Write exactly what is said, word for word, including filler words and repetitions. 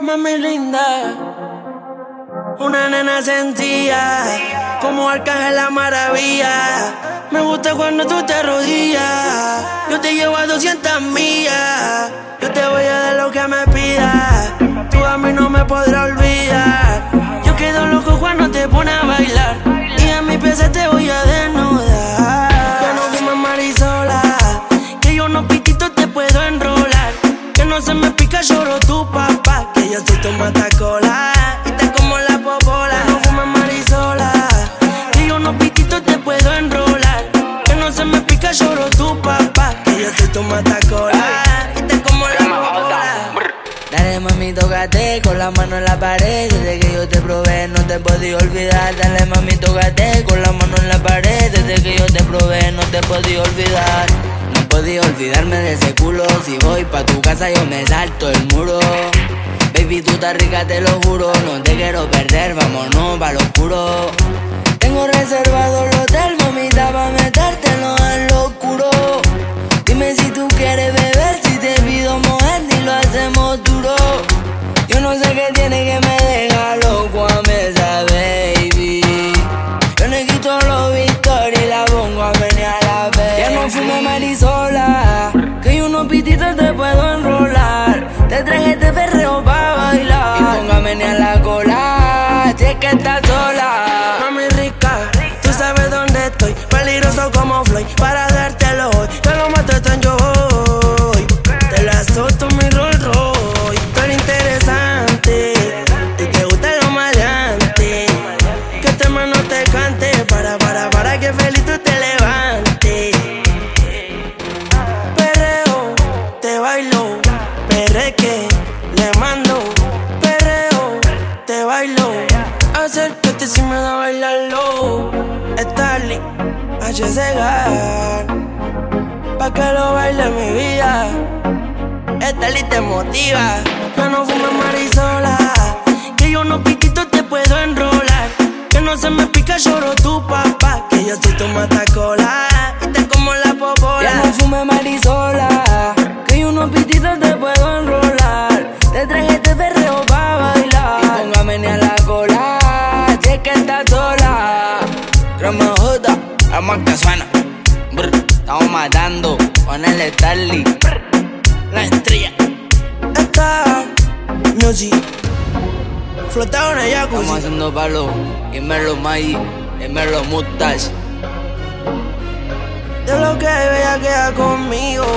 Mami linda, una nena sencilla, como Arcángel la maravilla. Me gusta cuando tú te arrodillas, yo te llevo a doscientas millas. Yo te voy a dar lo que me pidas, tú a mí no me podrás olvidar. Yo quedo loco cuando te pones a bailar, y a mi pieza te voy a desnudar. Que no fumes marisola, que yo unos pititos te puedo enrolar. Que no se me pica, lloro tu papá, que yo soy tu matacola y te como la popola. No fumes marisola, que yo unos pititos te puedo enrolar. Que no se me pica, lloro tu papá, que yo soy tu matacola y te como la popola. Dale mami, tócate con la mano en la pared. Desde que yo te probé no te podía olvidar. Dale mami, tócate con la mano en la pared. Desde que yo te probé no te podía olvidar. No podía olvidarme de ese culo. Si voy pa' tu casa yo me salto el muro. Baby, tú estás rica, te lo juro. No te quiero perder, vámonos pa' lo oscuro. Tengo reservado el hotel, mamita, pa' metértelo en lo oscuro. Dime si tú quieres beber, si te pido mojar y lo hacemos duro. Yo no sé qué tiene que me deja loco a mesa, baby. Yo le quito los Victoria y la pongo a menear la vez. Ya no fume marisola, que yo unos pititos te puedo enrolar. Te traje este perreo pa' bailar y pongo a menear la cola, si es que estás sola. Mami rica, tú sabes dónde estoy, peligroso como Floyd, para dártelo hoy. Te lo mato, tan yo voy, te la solto mi Rolls Royce. Tú eres interesante, y te gusta lo maleante, que este hermano te cante, para, para, para que feliz tú te levantes. Perreo, te bailo, perreque, le mando. Perreo, te bailo, acércate si me da a bailarlo. Starly, H C Gar, pa' que lo baile mi vida. Starly te motiva. Que no fumes marisola, que yo unos pititos te puedo enrolar. Que no se me pica, lloro tu papá, que yo soy tu matacola y te como la popola. Ya no fume marisola, que yo unos pititos te puedo enrolar. Te traje este perreo pa' bailar y pongo a menear la cola, si es que estás sola. Crema J, la marca suena. Brr, estamos matando con el Starly, la estrella. Esta music flotado en el jacuzzi. Estamos haciendo palo, y me lo Maggi, y me lo Mustache. De lo que ella queda conmigo.